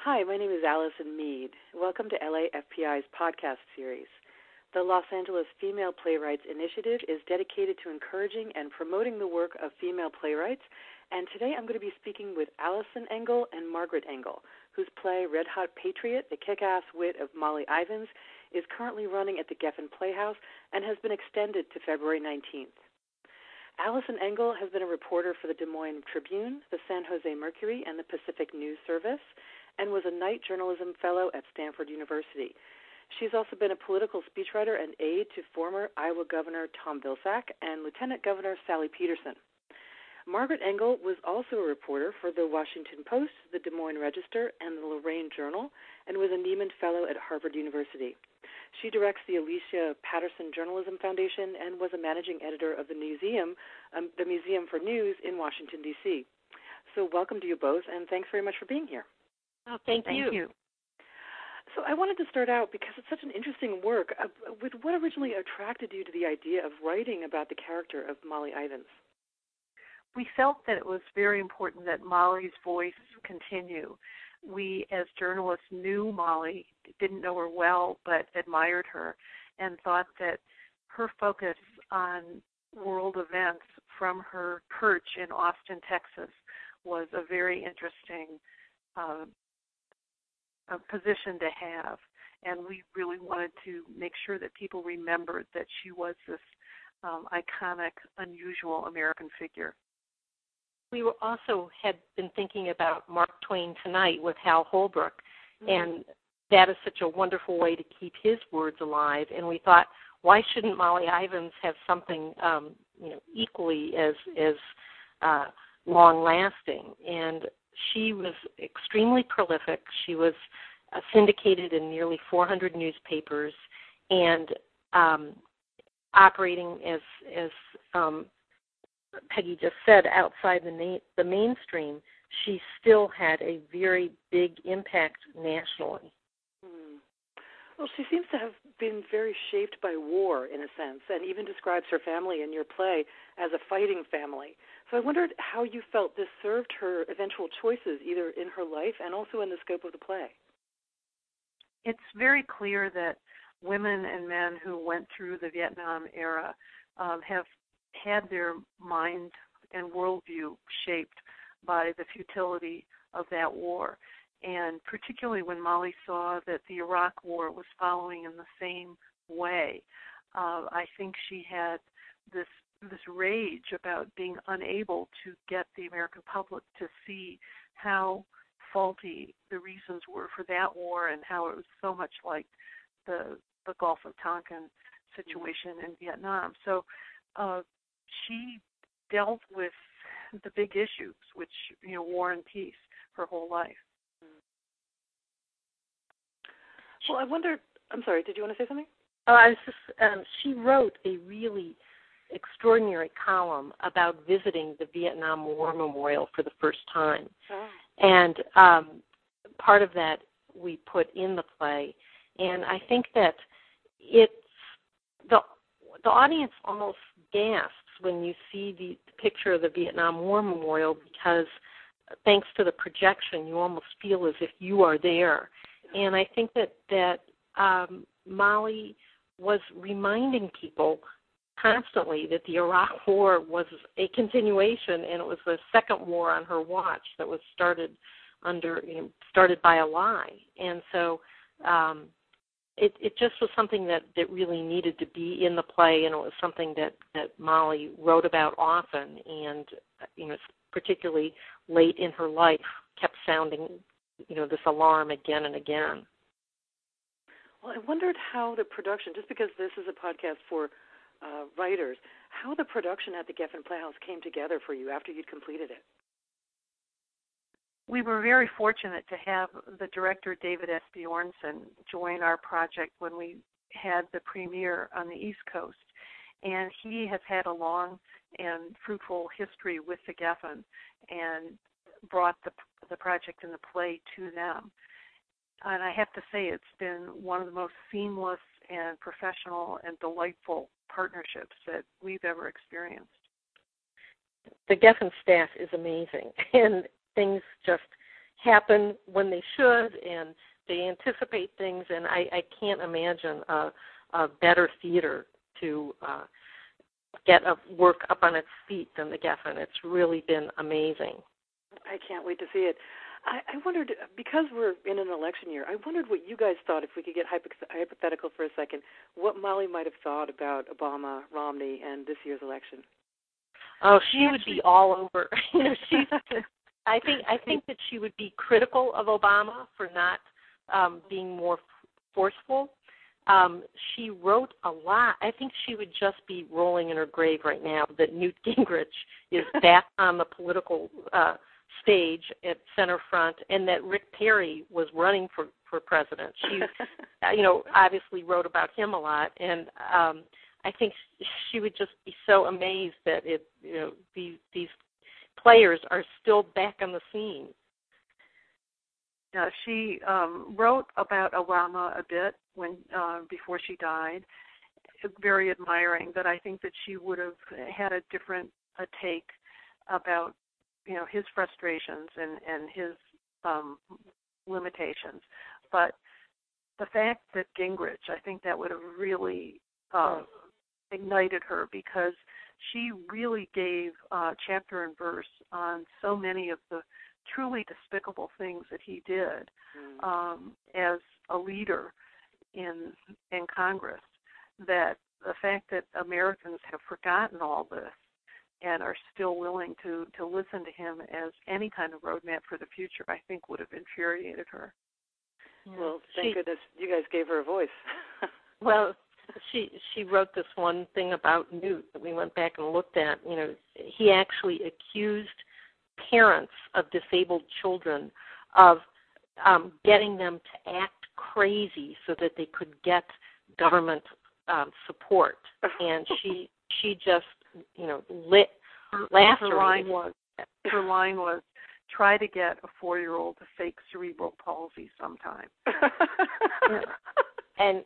Hi, my name is Allison Mead. Welcome to LAFPI's podcast series. The Los Angeles Female Playwrights Initiative is dedicated to encouraging and promoting the work of female playwrights, and today I'm going to be speaking with Allison Engel and Margaret Engel, whose play Red Hot Patriot, the kick-ass wit of Molly Ivins, is currently running at the Geffen Playhouse and has been extended to February 19th. Allison Engel has been a reporter for the Des Moines Tribune, the San Jose Mercury, and the Pacific News Service, and was a Knight Journalism Fellow at Stanford University. She's also been a political speechwriter and aide to former Iowa Governor Tom Vilsack and Lieutenant Governor Sally Peterson. Margaret Engel was also a reporter for the Washington Post, the Des Moines Register, and the Lorraine Journal, and was a Nieman Fellow at Harvard University. She directs the Alicia Patterson Journalism Foundation and was a managing editor of the Museum for News in Washington, D.C. So welcome to you both, and thanks very much for being here. Oh, thank you. So I wanted to start out, because it's such an interesting work, with what originally attracted you to the idea of writing about the character of Molly Ivins? We felt that it was very important that Molly's voice continue. We, as journalists, knew Molly, didn't know her well, but admired her, and thought that her focus on world events from her perch in Austin, Texas, was a very interesting position to have. And we really wanted to make sure that people remembered that she was this iconic, unusual American figure. We were also had been thinking about Mark Twain Tonight with Hal Holbrook, and that is such a wonderful way to keep his words alive. And we thought, why shouldn't Molly Ivins have something, equally as long-lasting? And she was extremely prolific. She was syndicated in nearly 400 newspapers, and operating as Peggy just said, outside the mainstream, she still had a very big impact nationally. Well, she seems to have been very shaped by war, in a sense, and even describes her family in your play as a fighting family. So I wondered how you felt this served her eventual choices, either in her life and also in the scope of the play. It's very clear that women and men who went through the Vietnam era have had their mind and worldview shaped by the futility of that war. And particularly when Molly saw that the Iraq War was following in the same way, I think she had this rage about being unable to get the American public to see how faulty the reasons were for that war and how it was so much like the Gulf of Tonkin situation in Vietnam. So she dealt with the big issues, which, war and peace, her whole life. Well, I wondered, I'm sorry, did you want to say something? Oh, I was just, she wrote a really extraordinary column about visiting the Vietnam War Memorial for the first time. Oh. And part of that we put in the play. And I think that the audience almost gasps when you see the picture of the Vietnam War Memorial, because thanks to the projection, you almost feel as if you are there. And I think that Molly was reminding people constantly that the Iraq War was a continuation, and it was the second war on her watch that was started by a lie. And so it just was something that really needed to be in the play, and it was something that Molly wrote about often, and particularly late in her life kept sounding this alarm again and again. Well, I wondered how the production, just because this is a podcast for writers, how the production at the Geffen Playhouse came together for you after you'd completed it. We were very fortunate to have the director, David S. Bjornson, join our project when we had the premiere on the East Coast. And he has had a long and fruitful history with the Geffen and brought the project and the play to them. And I have to say it's been one of the most seamless and professional and delightful partnerships that we've ever experienced. The Geffen staff is amazing, and things just happen when they should, and they anticipate things, and I can't imagine a better theater to get work up on its feet than the Geffen. It's really been amazing. I can't wait to see it. I wondered, because we're in an election year, I wondered what you guys thought, if we could get hypothetical for a second, what Molly might have thought about Obama, Romney, and this year's election. Oh, she would be all over. I think that she would be critical of Obama for not being more forceful. She wrote a lot. I think she would just be rolling in her grave right now that Newt Gingrich is back on the political stage at center front, and that Rick Perry was running for president. She, obviously wrote about him a lot, and I think she would just be so amazed that these players are still back on the scene. She wrote about Obama a bit before she died, very admiring, but I think that she would have had a different take about his frustrations and his limitations. But the fact that Gingrich, I think that would have really ignited her, because she really gave chapter and verse on so many of the truly despicable things that he did as a leader in Congress, that the fact that Americans have forgotten all this and are still willing to listen to him as any kind of roadmap for the future, I think would have infuriated her. Well, thank goodness you guys gave her a voice. Well, she wrote this one thing about Newt that we went back and looked at. He actually accused parents of disabled children of getting them to act crazy so that they could get government support, and she just laughed. Her line was, try to get a 4-year-old to fake cerebral palsy sometime. And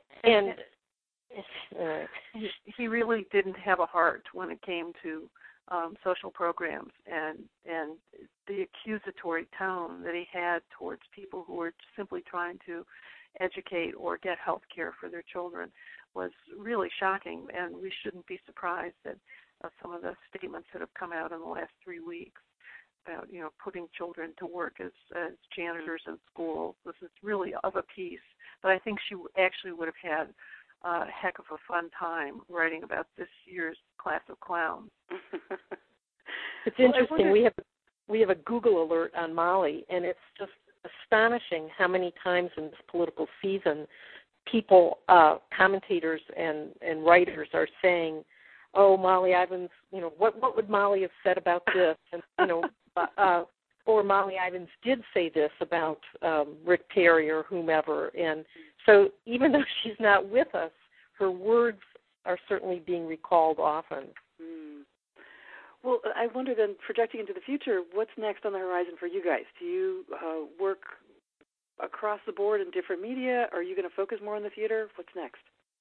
he really didn't have a heart when it came to social programs, and the accusatory tone that he had towards people who were simply trying to educate or get health care for their children was really shocking, and we shouldn't be surprised that some of the statements that have come out in the last 3 weeks about putting children to work as janitors in schools. This is really of a piece, but I think she actually would have had a heck of a fun time writing about this year's class of clowns. It's interesting. We have a Google alert on Molly, and it's just astonishing how many times in this political season people, commentators and writers are saying, "Oh, Molly Ivins, what would Molly have said about this?" And or Molly Ivins did say this about Rick Perry or whomever. And so even though she's not with us, her words are certainly being recalled often. Well, I wonder then, projecting into the future, what's next on the horizon for you guys? Do you work across the board in different media? Are you going to focus more on the theater? What's next?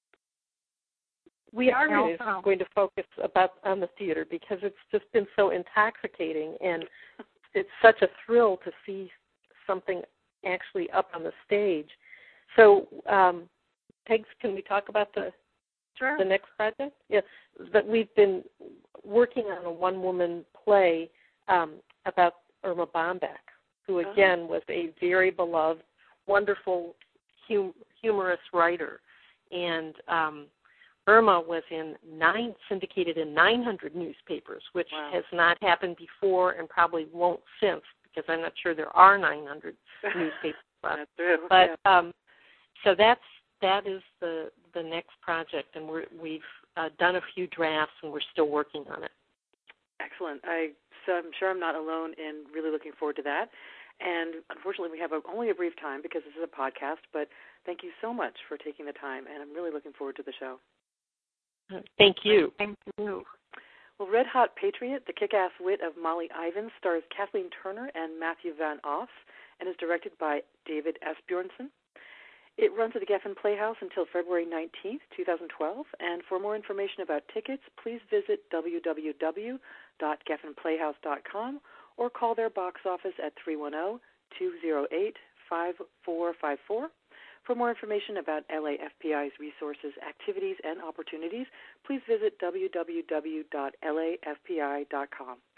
We are going to focus on the theater, because it's just been so intoxicating, and it's such a thrill to see something actually up on the stage. So, Pegs, can we talk about the next project? Yes, but we've been working on a one-woman play about Irma Bombeck, who again was a very beloved, wonderful, humorous writer, and Irma was syndicated in 900 newspapers, which has not happened before and probably won't since, because I'm not sure there are 900 newspapers left. That's true. But so that is the next project, and we've done a few drafts, and we're still working on it. Excellent. So I'm sure I'm not alone in really looking forward to that. And unfortunately, we have only a brief time because this is a podcast, but thank you so much for taking the time, and I'm really looking forward to the show. Thank you. Thank you. Well, Red Hot Patriot, the kick-ass wit of Molly Ivins, stars Kathleen Turner and Matthew Van Oss, and is directed by David Asbjornsen. It runs at the Geffen Playhouse until February 19th, 2012, and for more information about tickets, please visit www.geffenplayhouse.com or call their box office at 888-208-5454. For more information about LAFPI's resources, activities, and opportunities, please visit www.lafpi.com.